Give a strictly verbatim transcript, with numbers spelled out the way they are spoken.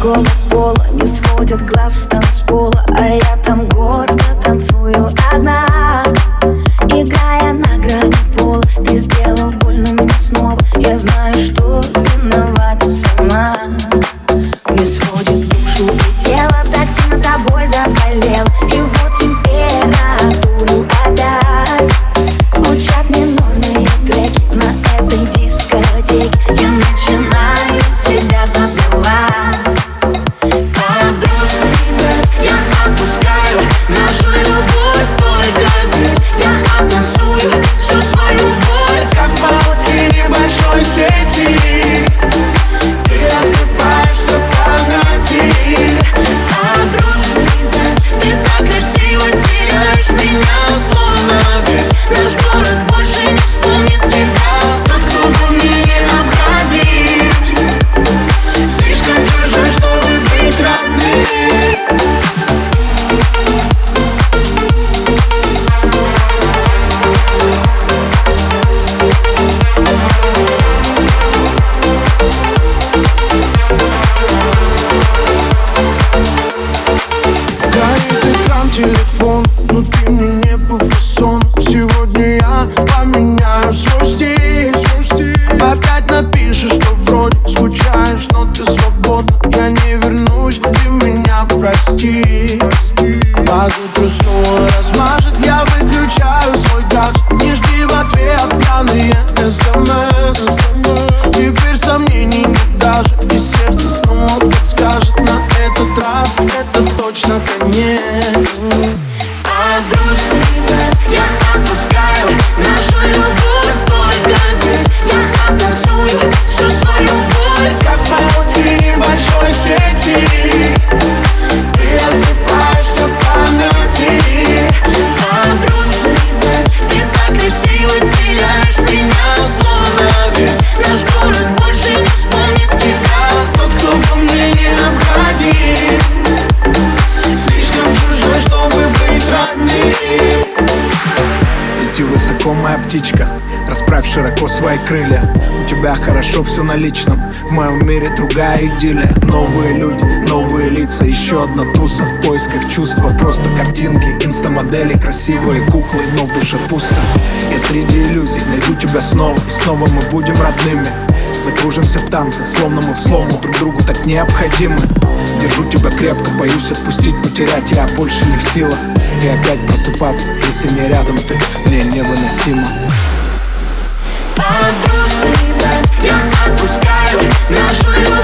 мужского пола не сводят глаз с танцпола, а я там гордо танцую одна, играя на грани пола. Ты сделал больно мне снова, я знаю, что виновата сама. Не сводит душу и тело, так сильно тобой заболел. И вот температуру опять звучат минорные треки на этой дискотеке. Я начинаю тебя забывать. А грустный дождь я отпускаю, нашу любовь только здесь. Я оттанцую всю свою боль, как в паутине большой сети. Ты рассыпаешься в памяти. А грустный дождь, ты так красиво теряешь меня, словно весь наш город больше не вспомнит тебя. Тот, кто был мне необходим, слишком чужой, чтобы быть родным. Телефон, но ты мне не по фасону. Сегодня я поменяю свой стиль, свой стиль. Опять напишешь, что вроде скучаешь, но ты свободна. Я не вернусь, ты меня прости. Под утро снова размажет, я выключаю свой гаджет. Не жди в ответ пьяные смс. Теперь сомнений нет даже, и сердце снова подскажет: на этот раз это точно конец. А грустный дождь я отпускаю, нашу любовь только здесь. Я оттанцую всю свою боль, как в паутине большой сети. Ты рассыпаешься в памяти. А грустный дождь, ты так красиво теряешь меня, словно весь наш город больше не вспомнит тебя. Тот, кто был мне необходим, слишком чужой, чтобы быть родным. Лети высоко, моя птичка, расправь широко свои крылья. У тебя хорошо все на личном, в моем мире другая идиллия. Новые люди, новые лица, еще одна туса в поисках чувства. Просто картинки, инстамодели, красивые куклы, но в душе пусто. Я среди иллюзий найду тебя снова, и снова мы будем родными. Закружимся в танце, словно мы в слом, мы друг другу так необходимы. Держу тебя крепко, боюсь отпустить, потерять я больше не в силах. И опять просыпаться, если не рядом ты, мне невыносимо. А грустный дождь я отпускаю, нашу любовь